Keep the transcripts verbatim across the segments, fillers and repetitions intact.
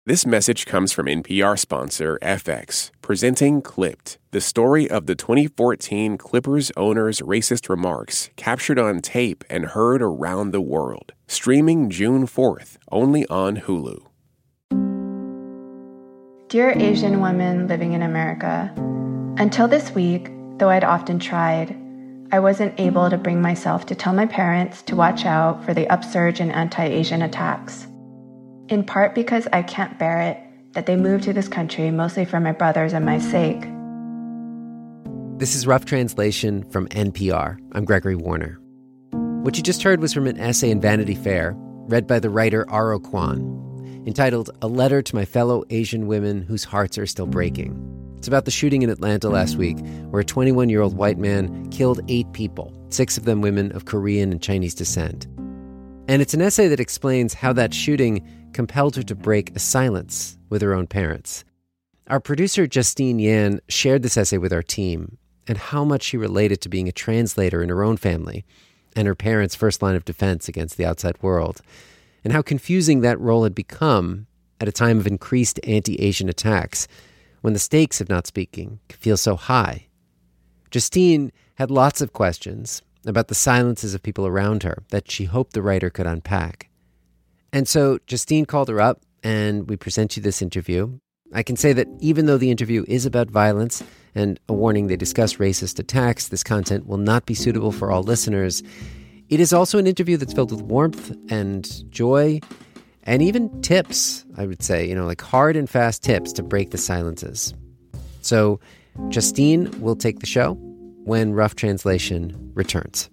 This message comes from N P R sponsor F X, presenting Clipped, the story of the twenty fourteen Clippers owner's racist remarks captured on tape and heard around the world. Streaming June fourth, only on Hulu. Dear Asian women living in America, until this week, though I'd often tried, I wasn't able to bring myself to tell my parents to watch out for the upsurge in anti-Asian attacks. In part because I can't bear it that they moved to this country mostly for my brothers and my sake. This is Rough Translation from N P R. I'm Gregory Warner. What you just heard was from an essay in Vanity Fair, read by the writer Aro Kwan, entitled A Letter to My Fellow Asian Women Whose Hearts Are Still Breaking. It's about the shooting in Atlanta last week, where a twenty-one-year-old white man killed eight people, six of them women of Korean and Chinese descent. And it's an essay that explains how that shooting compelled her to break a silence with her own parents. Our producer, Justine Yan, shared this essay with our team and how much she related to being a translator in her own family and her parents' first line of defense against the outside world, and how confusing that role had become at a time of increased anti-Asian attacks when the stakes of not speaking feel so high. Justine had lots of questions about the silences of people around her that she hoped the writer could unpack. And so Justine called her up, and we present you this interview. I can say that even though the interview is about violence, and a warning they discuss racist attacks, this content will not be suitable for all listeners. It is also an interview that's filled with warmth and joy, and even tips, I would say, you know, like hard and fast tips to break the silences. So Justine will take the show when Rough Translation returns.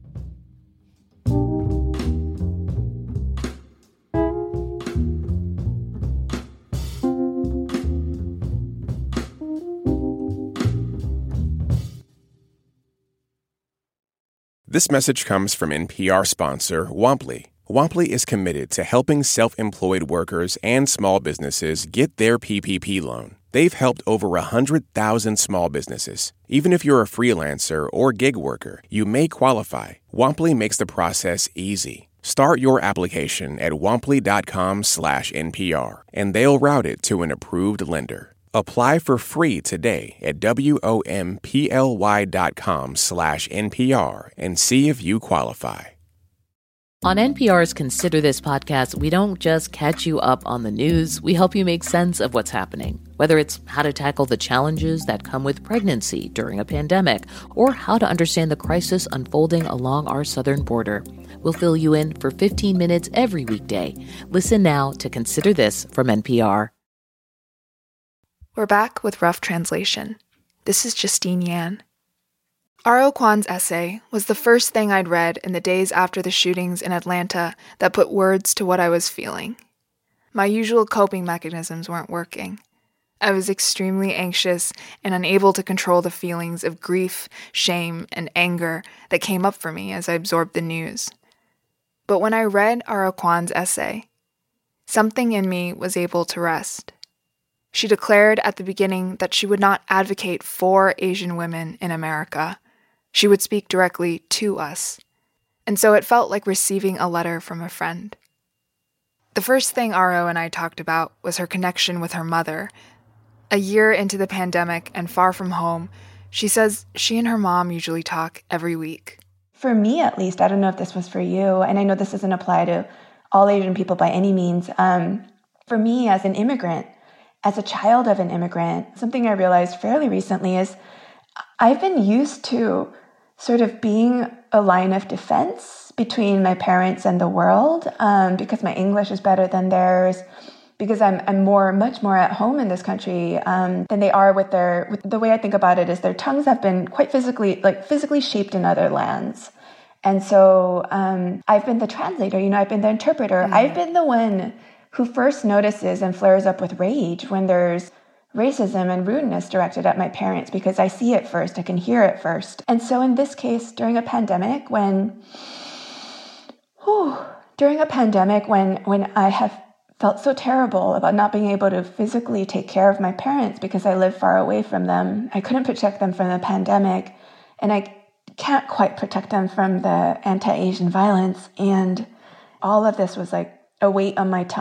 This message comes from N P R sponsor Womply. Womply is committed to helping self-employed workers and small businesses get their P P P loan. They've helped over one hundred thousand small businesses. Even if you're a freelancer or gig worker, you may qualify. Womply makes the process easy. Start your application at womply.com slash NPR, and they'll route it to an approved lender. Apply for free today at W-O-M-P-L-Y dot com slash NPR and see if you qualify. On N P R's Consider This podcast, we don't just catch you up on the news. We help you make sense of what's happening, whether it's how to tackle the challenges that come with pregnancy during a pandemic or how to understand the crisis unfolding along our southern border. We'll fill you in for fifteen minutes every weekday. Listen now to Consider This from N P R. We're back with Rough Translation. This is Justine Yan. Aro Kwan's essay was the first thing I'd read in the days after the shootings in Atlanta that put words to what I was feeling. My usual coping mechanisms weren't working. I was extremely anxious and unable to control the feelings of grief, shame, and anger that came up for me as I absorbed the news. But when I read Aro Kwan's essay, something in me was able to rest. She declared at the beginning that she would not advocate for Asian women in America. She would speak directly to us. And so it felt like receiving a letter from a friend. The first thing Aro and I talked about was her connection with her mother. A year into the pandemic and far from home, she says she and her mom usually talk every week. For me, at least, I don't know if this was for you, and I know this doesn't apply to all Asian people by any means. Um, for me, as an immigrant, as a child of an immigrant, something I realized fairly recently is I've been used to sort of being a line of defense between my parents and the world um, because my English is better than theirs, because I'm I'm more, much more at home in this country um, than they are with their, with, the way I think about it is their tongues have been quite physically, like physically shaped in other lands. And so um, I've been the translator, you know, I've been the interpreter. Mm. I've been the one who first notices and flares up with rage when there's racism and rudeness directed at my parents, because I see it first, I can hear it first. And so in this case, during a pandemic, when, whew, during a pandemic, when, when I have felt so terrible about not being able to physically take care of my parents because I live far away from them, I couldn't protect them from the pandemic, and I can't quite protect them from the anti-Asian violence, and all of this was like a weight on my tongue.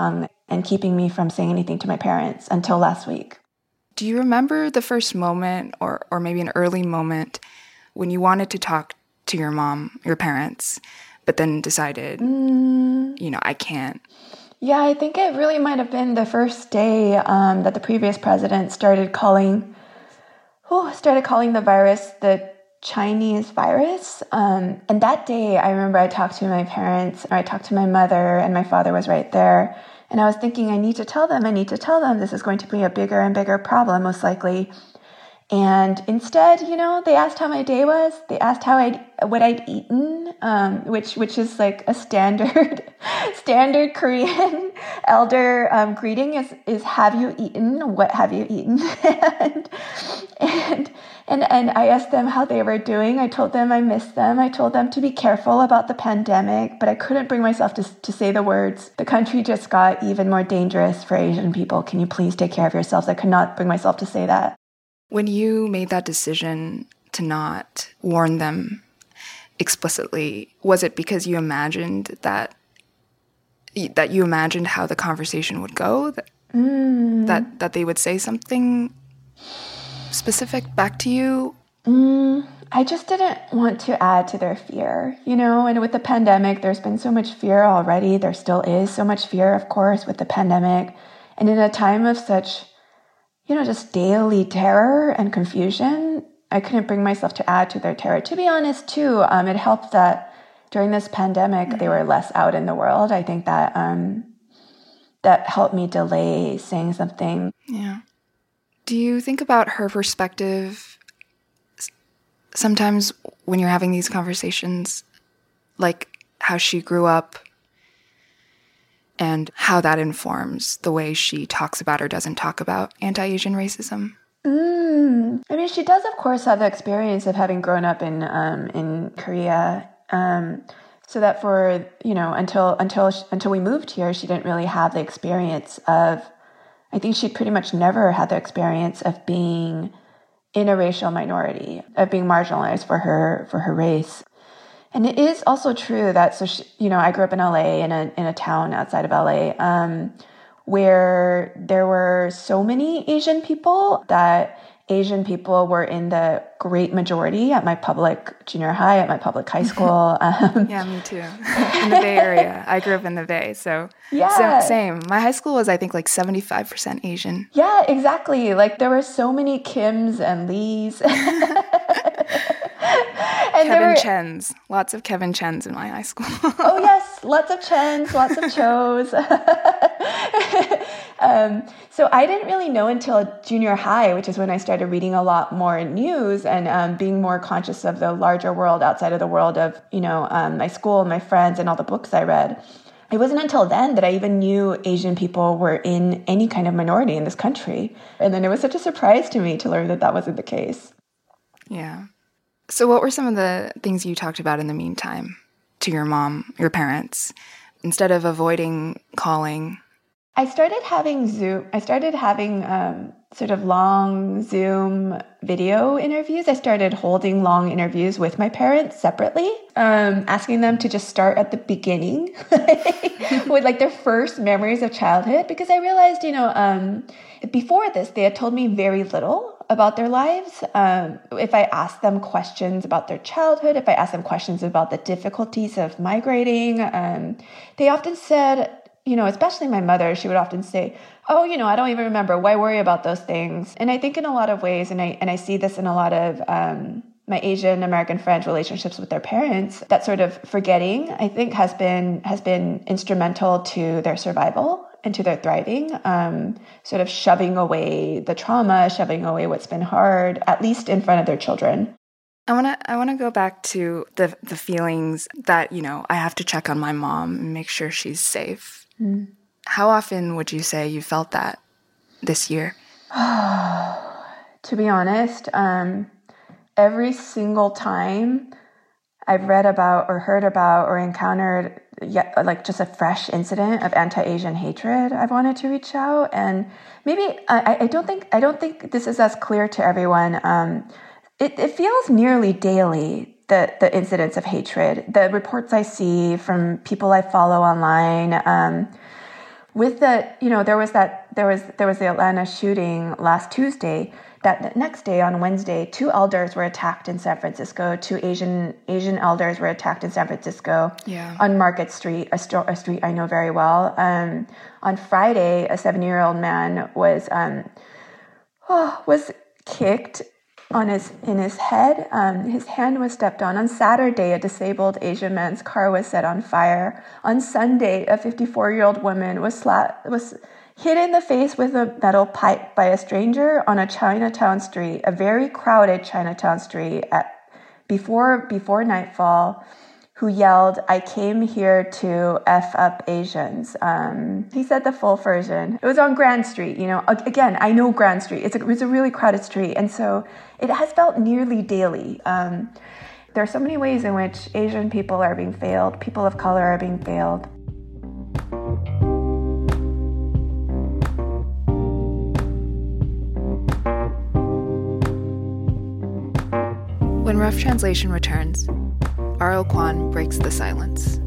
and keeping me from saying anything to my parents until last week. Do you remember the first moment or, or maybe an early moment when you wanted to talk to your mom, your parents, but then decided, mm. you know, I can't? Yeah, I think it really might have been the first day um, that the previous president started calling, oh, started calling the virus the Chinese virus. Um, and that day, I remember I talked to my parents, or I talked to my mother, and my father was right there. And I was thinking, I need to tell them, I need to tell them this is going to be a bigger and bigger problem, most likely. And instead, you know, they asked how my day was. They asked how I'd, what I'd eaten, um, which which is like a standard standard Korean elder um, greeting is is have you eaten? What have you eaten? and, and and and I asked them how they were doing. I told them I missed them. I told them to be careful about the pandemic, but I couldn't bring myself to to say the words. The country just got even more dangerous for Asian people. Can you please take care of yourselves? I could not bring myself to say that. When you made that decision to not warn them explicitly, was it because you imagined that that you imagined how the conversation would go? That mm. that, that they would say something specific back to you? Mm, I just didn't want to add to their fear, you know, and with the pandemic, there's been so much fear already. There still is so much fear, of course, with the pandemic. And in a time of such, you know, just daily terror and confusion, I couldn't bring myself to add to their terror. To be honest, too, um, it helped that during this pandemic, mm-hmm. they were less out in the world. I think that um, that helped me delay saying something. Yeah. Do you think about her perspective sometimes when you're having these conversations, like how she grew up and how that informs the way she talks about or doesn't talk about anti-Asian racism? Mm. I mean, she does, of course, have the experience of having grown up in um, in Korea. Um, so that for, you know, until until until we moved here, she didn't really have the experience of, I think she pretty much never had the experience of being in a racial minority, of being marginalized for her for her race. And it is also true that, so she, you know, I grew up in L A, in a in a town outside of L A, um, where there were so many Asian people that Asian people were in the great majority at my public junior high, at my public high school. Um, yeah, me too. In the Bay Area. I grew up in the Bay, so, yeah. so same. My high school was, I think, like seventy-five percent Asian. Yeah, exactly. Like there were so many Kims and Lees. And Kevin were, Chens. Lots of Kevin Chens in my high school. Oh, yes. Lots of Chens, lots of Chos. um, so I didn't really know until junior high, which is when I started reading a lot more news and um, being more conscious of the larger world outside of the world of, you know, um, my school, my friends, and all the books I read. It wasn't until then that I even knew Asian people were in any kind of minority in this country. And then it was such a surprise to me to learn that that wasn't the case. Yeah. So what were some of the things you talked about in the meantime to your mom, your parents, instead of avoiding calling? I started having Zoom. I started having um, sort of long Zoom video interviews. I started holding long interviews with my parents separately, um, asking them to just start at the beginning with like their first memories of childhood, because I realized, you know, um, before this, they had told me very little about their lives. Um, if I asked them questions about their childhood, if I asked them questions about the difficulties of migrating, um, they often said, you know, especially my mother, she would often say, oh, you know, I don't even remember. Why worry about those things? And I think in a lot of ways, and I and I see this in a lot of um, my Asian American friends' relationships with their parents, that sort of forgetting, I think, has been has been instrumental to their survival and to their thriving, um, sort of shoving away the trauma, shoving away what's been hard, at least in front of their children. I want to I want to go back to the the feelings that, you know, I have to check on my mom and make sure she's safe. Mm. How often would you say you felt that this year? To be honest, um, every single time I've read about or heard about or encountered yet, like just a fresh incident of anti-Asian hatred, I've wanted to reach out. And maybe I, I don't think I don't think this is as clear to everyone. Um, it, it feels nearly daily, the the incidents of hatred, the reports I see from people I follow online, um, with the, you know, there was that, there was, there was the Atlanta shooting last Tuesday. That next day, on Wednesday, two elders were attacked in San Francisco. Two Asian Asian elders were attacked in San Francisco yeah. on Market Street, a, st- a street I know very well. Um, on Friday, a seventy-year-old man was um, oh, was kicked on his in his head. Um, his hand was stepped on. On Saturday, a disabled Asian man's car was set on fire. On Sunday, a fifty-four-year-old woman was sla- was. hit in the face with a metal pipe by a stranger on a Chinatown street, a very crowded Chinatown street at before before nightfall, who yelled, "I came here to F up Asians." Um, he said the full version. It was on Grand Street. You know, again, I know Grand Street. It's a, it's a really crowded street. And so it has felt nearly daily. Um, there are so many ways in which Asian people are being failed, people of color are being failed. When Rough Translation returns, Aro Kwan breaks the silence.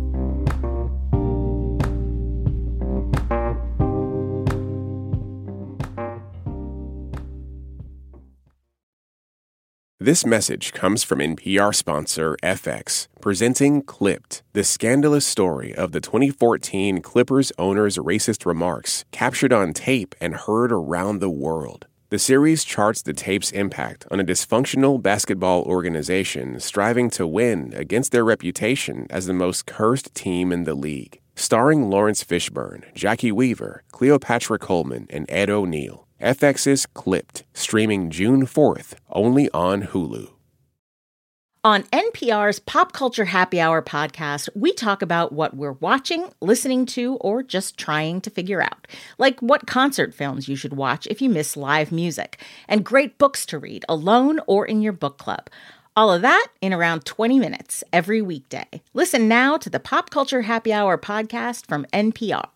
This message comes from N P R sponsor F X, presenting Clipped, the scandalous story of the twenty fourteen Clippers owner's racist remarks captured on tape and heard around the world. The series charts the tape's impact on a dysfunctional basketball organization striving to win against their reputation as the most cursed team in the league. Starring Lawrence Fishburne, Jackie Weaver, Cleopatra Coleman, and Ed O'Neill. F X's Clipped, streaming June fourth, only on Hulu. On N P R's Pop Culture Happy Hour podcast, we talk about what we're watching, listening to, or just trying to figure out. Like what concert films you should watch if you miss live music, and great books to read alone or in your book club. All of that in around twenty minutes every weekday. Listen now to the Pop Culture Happy Hour podcast from N P R.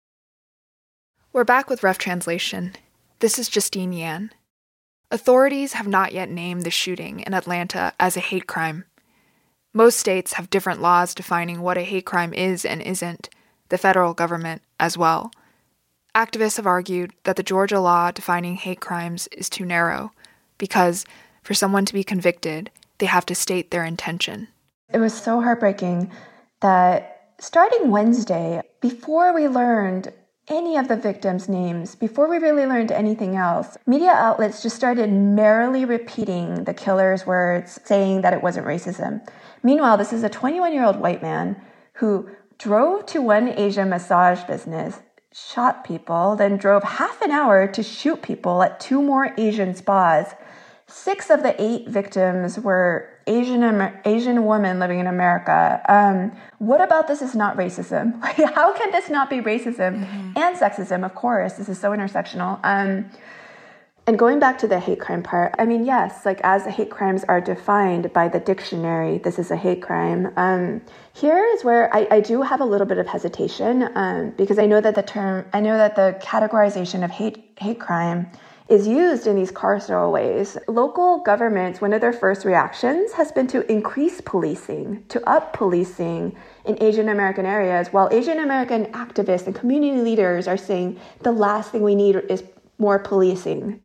We're back with Rough Translation. This is Justine Yan. Authorities have not yet named the shooting in Atlanta as a hate crime. Most states have different laws defining what a hate crime is and isn't, the federal government as well. Activists have argued that the Georgia law defining hate crimes is too narrow because, for someone to be convicted, they have to state their intention. It was so heartbreaking that starting Wednesday, before we learned any of the victims' names, before we really learned anything else, media outlets just started merrily repeating the killer's words, saying that it wasn't racism. Meanwhile, this is a twenty-one-year-old white man who drove to one Asian massage business, shot people, then drove half an hour to shoot people at two more Asian spas. Six of the eight victims were Asian Asian women living in America. Um, what about this is not racism? How can this not be racism mm-hmm. and sexism? Of course, this is so intersectional. Um, and going back to the hate crime part, I mean, yes, like as hate crimes are defined by the dictionary, this is a hate crime. Um, here is where I, I do have a little bit of hesitation um, because I know that the term, I know that the categorization of hate hate crime is used in these carceral ways. Local governments, one of their first reactions has been to increase policing, to up policing in Asian American areas, while Asian American activists and community leaders are saying the last thing we need is more policing.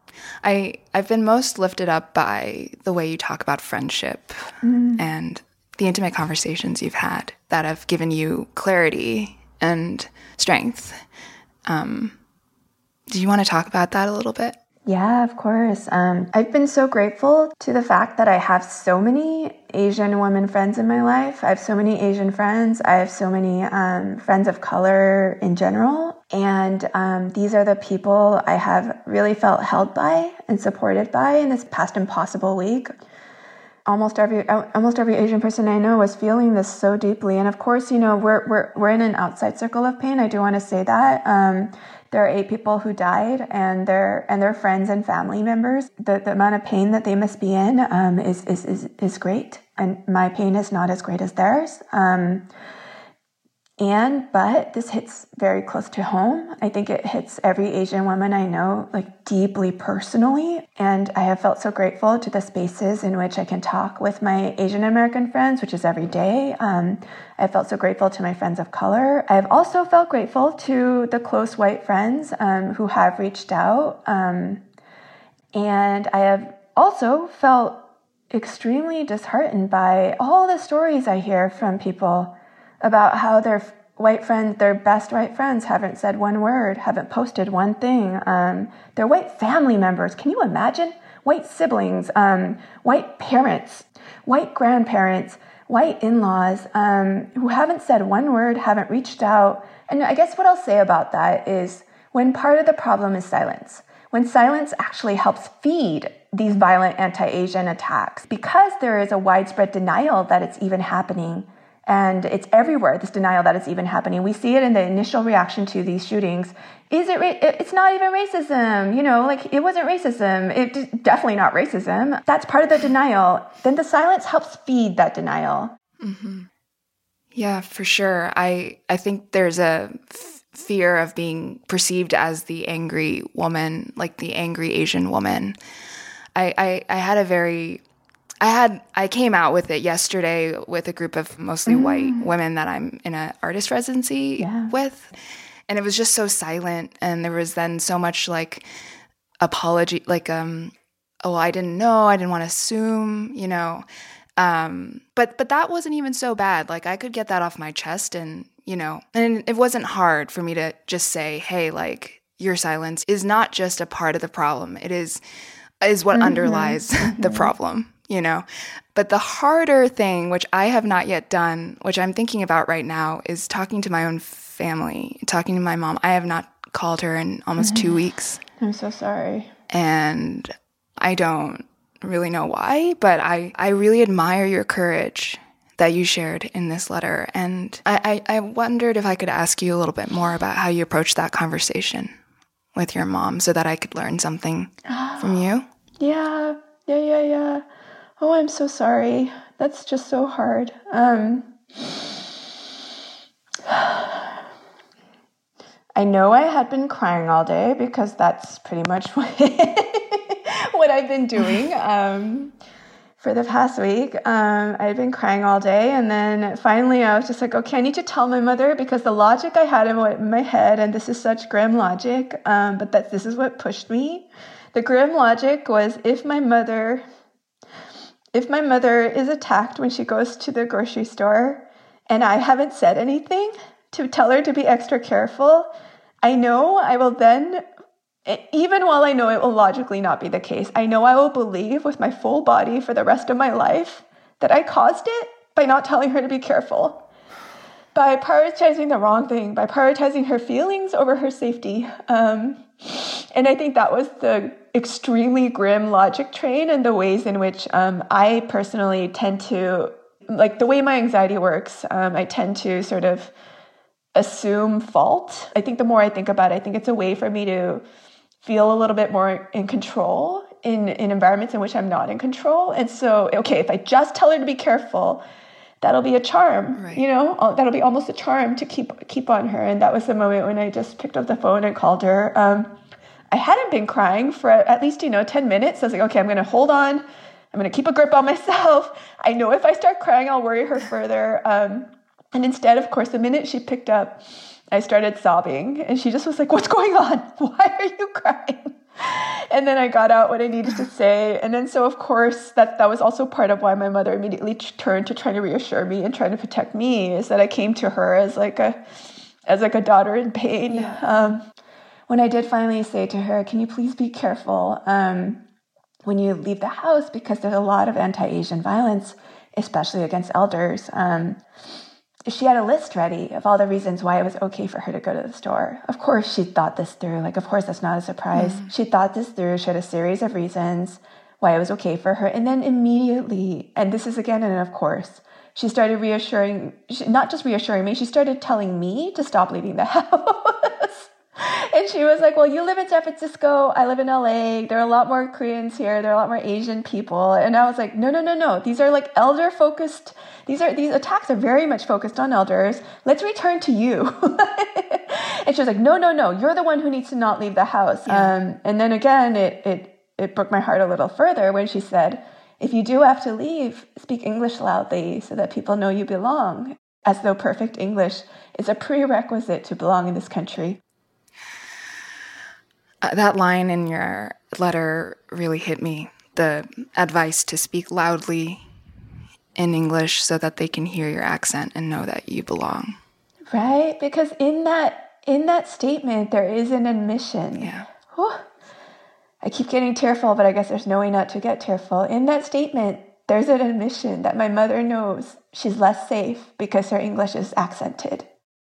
I, I've been most lifted up by the way you talk about friendship mm. and the intimate conversations you've had that have given you clarity and strength. Um, Do you want to talk about that a little bit? Yeah, of course. Um, I've been so grateful to the fact that I have so many Asian women friends in my life. I have so many Asian friends. I have so many um, friends of color in general. And um, these are the people I have really felt held by and supported by in this past impossible week. Almost every almost every Asian person I know was feeling this so deeply. And of course, you know, we're we're we're in an outside circle of pain. I do want to say that. Um, there are eight people who died, and their and their friends and family members. The, the amount of pain that they must be in um, is, is is is great, and my pain is not as great as theirs. Um, And, but this hits very close to home. I think it hits every Asian woman I know, like deeply personally. And I have felt so grateful to the spaces in which I can talk with my Asian American friends, which is every day. Um, I felt so grateful to my friends of color. I've also felt grateful to the close white friends um, who have reached out. Um, and I have also felt extremely disheartened by all the stories I hear from people about how their white friends, their best white friends, haven't said one word, haven't posted one thing. Um, their white family members, can you imagine? White siblings, um, white parents, white grandparents, white in-laws, um, who haven't said one word, haven't reached out. And I guess what I'll say about that is when part of the problem is silence, when silence actually helps feed these violent anti-Asian attacks, because there is a widespread denial that it's even happening. And it's everywhere, this denial that it's even happening. We see it in the initial reaction to these shootings. Is it, ra- it's not even racism, you know, like it wasn't racism. It's definitely not racism. That's part of the denial. Then the silence helps feed that denial. Mm-hmm. Yeah, for sure. I, I think there's a f- fear of being perceived as the angry woman, like the angry Asian woman. I, I, I had a very... I had I came out with it yesterday with a group of mostly mm. white women that I'm in an artist residency yeah. with, and it was just so silent. And there was then so much like apology, like um, oh, I didn't know, I didn't want to assume, you know, um, but but that wasn't even so bad. Like I could get that off my chest, and you know, and it wasn't hard for me to just say, hey, like your silence is not just a part of the problem. It is is what mm-hmm. underlies mm-hmm. the problem. You know, but the harder thing, which I have not yet done, which I'm thinking about right now, is talking to my own family, talking to my mom. I have not called her in almost two weeks. I'm so sorry. And I don't really know why, but I, I really admire your courage that you shared in this letter. And I, I, I wondered if I could ask you a little bit more about how you approached that conversation with your mom so that I could learn something from you. Yeah, yeah, yeah, yeah. Oh, I'm so sorry. That's just so hard. Um, I know I had been crying all day because that's pretty much what, what I've been doing um, for the past week. Um, I've been crying all day, and then finally I was just like, okay, I need to tell my mother, because the logic I had in my head, and this is such grim logic, um, but that this is what pushed me. The grim logic was if my mother... If my mother is attacked when she goes to the grocery store and I haven't said anything to tell her to be extra careful, I know I will then, even while I know it will logically not be the case, I know I will believe with my full body for the rest of my life that I caused it by not telling her to be careful, by prioritizing the wrong thing, by prioritizing her feelings over her safety. Um, and I think that was the extremely grim logic train, and the ways in which um, I personally tend to, like the way my anxiety works, um, I tend to sort of assume fault. I think the more I think about it, I think it's a way for me to feel a little bit more in control in, in environments in which I'm not in control. And so, okay, if I just tell her to be careful, that'll be a charm, right. you know, that'll be almost a charm to keep keep on her. And that was the moment when I just picked up the phone and called her. Um, I hadn't been crying for at least, you know, ten minutes. I was like, okay, I'm going to hold on. I'm going to keep a grip on myself. I know if I start crying, I'll worry her further. Um, and instead, of course, the minute she picked up, I started sobbing. And she just was like, what's going on? Why are you crying? And then I got out what I needed to say. And then so, of course, that, that was also part of why my mother immediately t- turned to trying to reassure me and trying to protect me, is that I came to her as like a, as like a daughter in pain. Yeah. Um, when I did finally say to her, can you please be careful um, when you leave the house, because there's a lot of anti-Asian violence, especially against elders. Um, she had a list ready of all the reasons why it was okay for her to go to the store. Of course, she thought this through. Like, of course, that's not a surprise. Mm. She thought this through. She had a series of reasons why it was okay for her. And then immediately, and this is again, and of course, she started reassuring, not just reassuring me, she started telling me to stop leaving the house. And she was like, well, you live in San Francisco. I live in L A. There are a lot more Koreans here. There are a lot more Asian people. And I was like, no, no, no, no. These are like elder focused. These are, these attacks are very much focused on elders. Let's return to you. And she was like, no, no, no. You're the one who needs to not leave the house. Yeah. Um, and then again, it, it, it broke my heart a little further when she said, if you do have to leave, speak English loudly so that people know you belong, as though perfect English is a prerequisite to belong in this country. Uh, that line in your letter really hit me. The advice to speak loudly in English so that they can hear your accent and know that you belong. Right? Because in that in that statement, there is an admission. Yeah. Whew. I keep getting tearful, but I guess there's no way not to get tearful. In that statement, there's an admission that my mother knows she's less safe because her English is accented.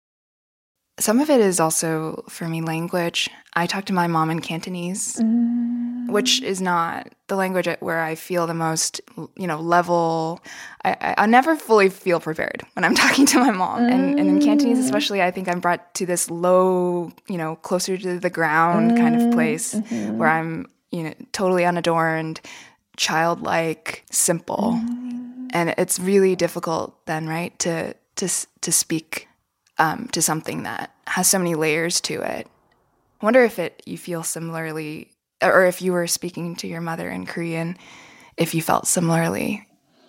Some of it is also, for me, language. I talk to my mom in Cantonese, mm. which is not the language where I feel the most, you know, level. I, I, I never fully feel prepared when I'm talking to my mom. Mm. And, and in Cantonese especially, I think I'm brought to this low, you know, closer to the ground mm. kind of place mm-hmm. where I'm, you know, totally unadorned, childlike, simple. Mm. And it's really difficult then, right, to to to speak Um, to something that has so many layers to it. I wonder if it you feel similarly, or if you were speaking to your mother in Korean, if you felt similarly.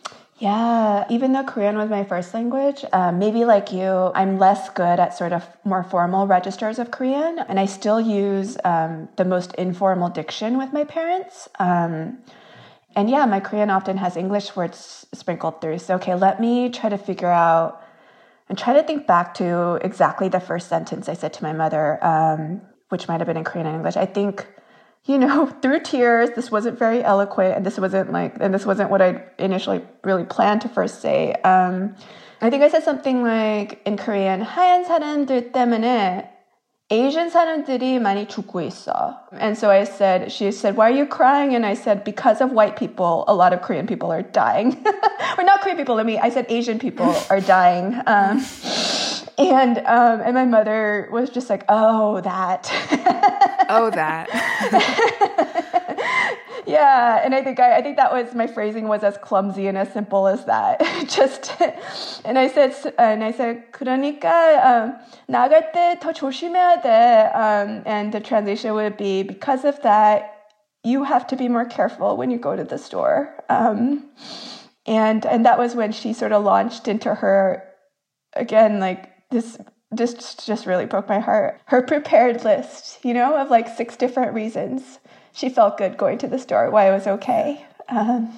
Yeah, even though Korean was my first language, uh, maybe like you, I'm less good at sort of more formal registers of Korean, and I still use um, the most informal diction with my parents. Um, and yeah, my Korean often has English words sprinkled through. So, okay, let me try to figure out and try to think back to exactly the first sentence I said to my mother, um, which might have been in Korean and English. I think, you know, through tears, this wasn't very eloquent, and this wasn't like, and this wasn't what I initially really planned to first say. Um, I think I said something like in Korean, 하얀 사람들 때문에 Asian 사람들이 많이 죽고 있어. And so I said, she said, why are you crying? And I said, because of white people, a lot of Korean people are dying. Or not Korean people, I mean, I said Asian people are dying. Um, and um, and my mother was just like, oh, that. Oh, that. Yeah, and I think I, I think that was my phrasing was as clumsy and as simple as that. Just, and I said, and I said, 그러니까 um, 나갈 때 더 조심해야 돼. Um, and the translation would be, because of that, you have to be more careful when you go to the store. Um, and and that was when she sort of launched into her, again, like this. This just really broke my heart. Her prepared list, you know, of like six different reasons she felt good going to the store, why it was okay. Um,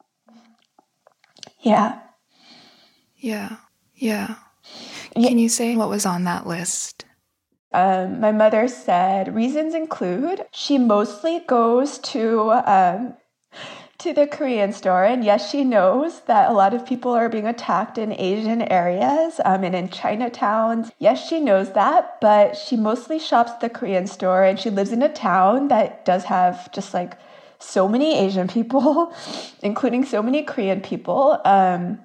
yeah. Yeah. Yeah. Can you say what was on that list? Um, my mother said reasons include she mostly goes to um, to the Korean store, and yes, she knows that a lot of people are being attacked in Asian areas um, and in Chinatowns. Yes, she knows that, but she mostly shops at the Korean store, and she lives in a town that does have just like so many Asian people, including so many Korean people. Um,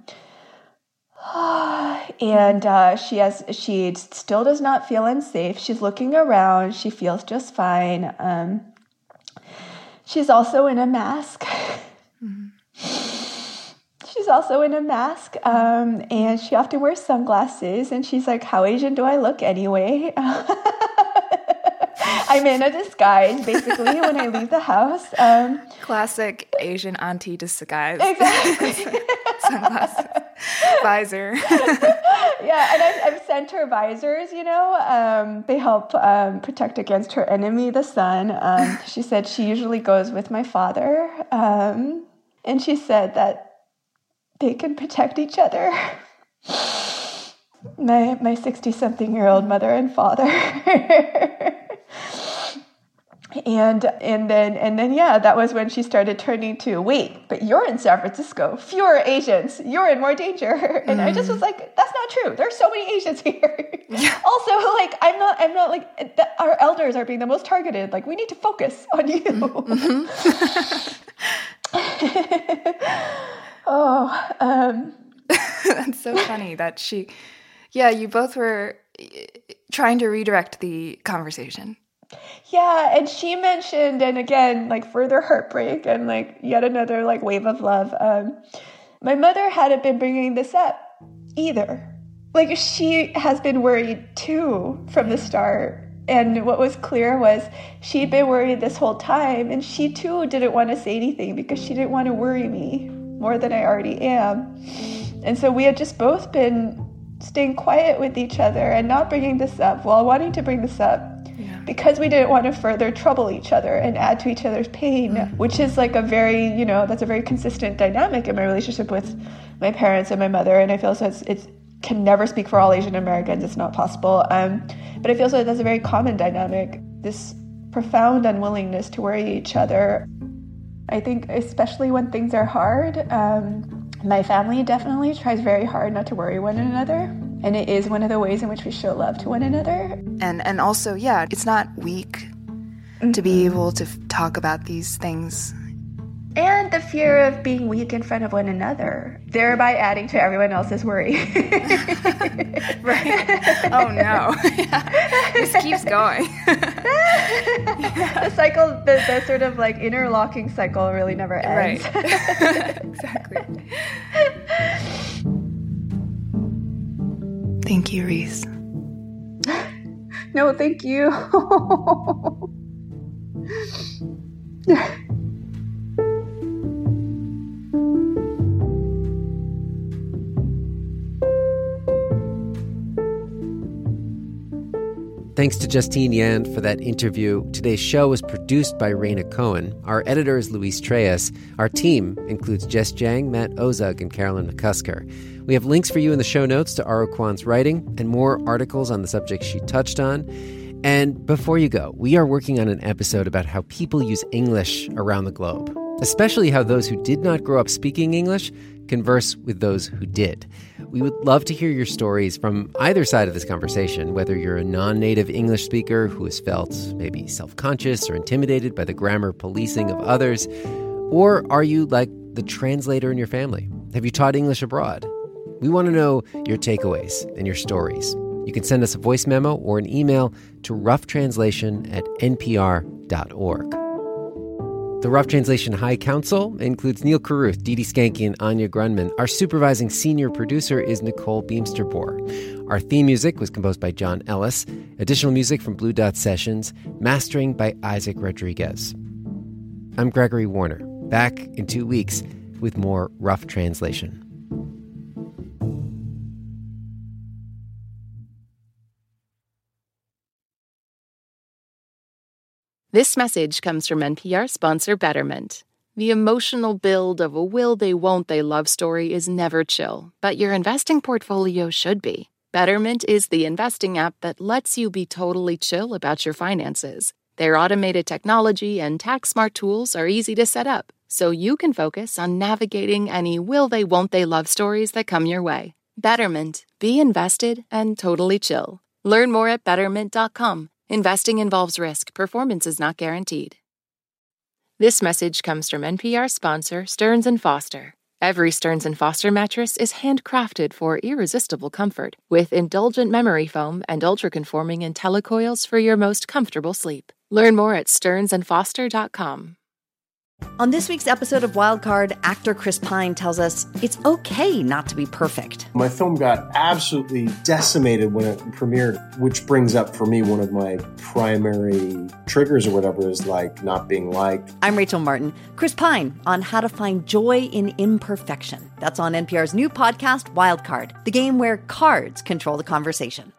and uh, she has she still does not feel unsafe. She's looking around. She feels just fine. Um, she's also in a mask. Mm-hmm. She's also in a mask, um, and she often wears sunglasses, and she's like, how Asian do I look anyway? I'm in a disguise, basically, when I leave the house. Um, Classic Asian auntie disguise. Exactly. Sunglasses, visor. Yeah, and I've, I've sent her visors, you know. Um, they help um, protect against her enemy, the sun. Um, she said she usually goes with my father. Um, and she said that they can protect each other. My my sixty-something-year-old mother and father. And and then and then yeah, that was when she started turning to, wait, but you're in San Francisco, fewer Asians, you're in more danger. And mm. I just was like, that's not true. There's so many Asians here. Yeah. Also, like I'm not I'm not like the, our elders are being the most targeted. Like we need to focus on you. Mm-hmm. Oh, um. That's so funny that she, yeah, you both were. trying to redirect the conversation. Yeah, and she mentioned, and again, like further heartbreak and like yet another like wave of love. Um, my mother hadn't been bringing this up either. Like she has been worried too from the start. And what was clear was she'd been worried this whole time, and she too didn't want to say anything because she didn't want to worry me more than I already am. And so we had just both been staying quiet with each other and not bringing this up while wanting to bring this up. Because we didn't want to further trouble each other and add to each other's pain, mm. which is like a very, you know, that's a very consistent dynamic in my relationship with my parents and my mother. And I feel so it's, it's can never speak for all Asian Americans. It's not possible. Um, but I feel so that's a very common dynamic, this profound unwillingness to worry each other. I think especially when things are hard, um, my family definitely tries very hard not to worry one another. And it is one of the ways in which we show love to one another. And and also, yeah, it's not weak mm-hmm. to be able to f- talk about these things. And the fear of being weak in front of one another, thereby adding to everyone else's worry. Right. Oh, no. Yeah. This keeps going. Yeah. The cycle, the, the sort of like interlocking cycle really never ends. Right. Exactly. Thank you, Reese. No, thank you. Thanks to Justine Yan for that interview. Today's show was produced by Raina Cohen. Our editor is Luis Treyes. Our team includes Jess Jang, Matt Ozug, and Carolyn McCusker. We have links for you in the show notes to Aro Kwan's writing and more articles on the subjects she touched on. And before you go, we are working on an episode about how people use English around the globe, especially how those who did not grow up speaking English converse with those who did. We would love to hear your stories from either side of this conversation, whether you're a non-native English speaker who has felt maybe self-conscious or intimidated by the grammar policing of others, or are you like the translator in your family? Have you taught English abroad? We want to know your takeaways and your stories. You can send us a voice memo or an email to roughtranslation at n p r dot org. The Rough Translation High Council includes Neil Carruth, Dee Dee Skanke, and Anya Grunman. Our supervising senior producer is Nicole Beamsterboer. Our theme music was composed by John Ellis. Additional music from Blue Dot Sessions. Mastering by Isaac Rodriguez. I'm Gregory Warner, back in two weeks with more Rough Translation. This message comes from N P R sponsor Betterment. The emotional build of a will-they-won't-they love story is never chill, but your investing portfolio should be. Betterment is the investing app that lets you be totally chill about your finances. Their automated technology and tax-smart tools are easy to set up, so you can focus on navigating any will-they-won't-they love stories that come your way. Betterment. Be invested and totally chill. Learn more at betterment dot com. Investing involves risk. Performance is not guaranteed. This message comes from N P R sponsor Stearns and Foster. Every Stearns and Foster mattress is handcrafted for irresistible comfort, with indulgent memory foam and ultra-conforming IntelliCoils for your most comfortable sleep. Learn more at stearns and foster dot com. On this week's episode of Wildcard, actor Chris Pine tells us it's okay not to be perfect. My film got absolutely decimated when it premiered, which brings up for me one of my primary triggers or whatever is like not being liked. I'm Rachel Martin. Chris Pine on how to find joy in imperfection. That's on N P R's new podcast, Wildcard, the game where cards control the conversation.